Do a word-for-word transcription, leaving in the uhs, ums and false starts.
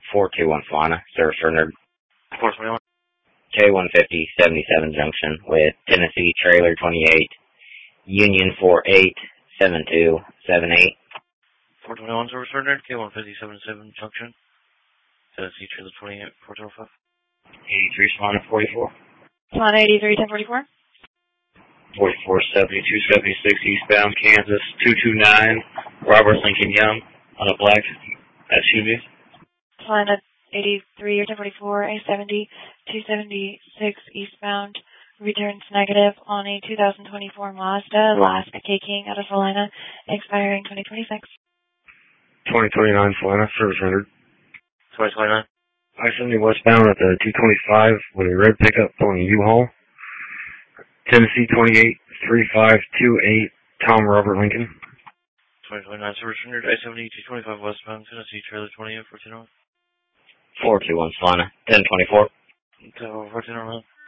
four two one Solana, service rendered. four twenty-one. K one fifty, seventy-seven junction with Tennessee Trailer twenty-eight, Union four eight seven two seven eight. four twenty-one, service rendered. K one fifty, seventy-seven junction. Tennessee Trailer twenty-eight, four oh five. eighty-three Solana forty-four. Solana eighty-three, ten forty-four. forty-four seventy-two seventy-six eastbound Kansas two two nine, Robert Lincoln Young on a black S U V. Solana eighty-three, ten forty-four, A seventy, two seventy-six eastbound, returns negative on a two thousand twenty-four Mazda, last taking out of Solana, expiring twenty twenty-six. twenty twenty-nine Solana, service rendered. twenty twenty-nine. I seventy westbound at the two twenty-five with a red pickup pulling a U-Haul. Tennessee twenty-eight three five two eight, Tom Robert Lincoln. twenty twenty-nine, service rendered. I seventy, two twenty-five westbound, Tennessee Trailer twenty-eight, fourteen oh one. four two one Solana, ten twenty-four. fourteen oh one.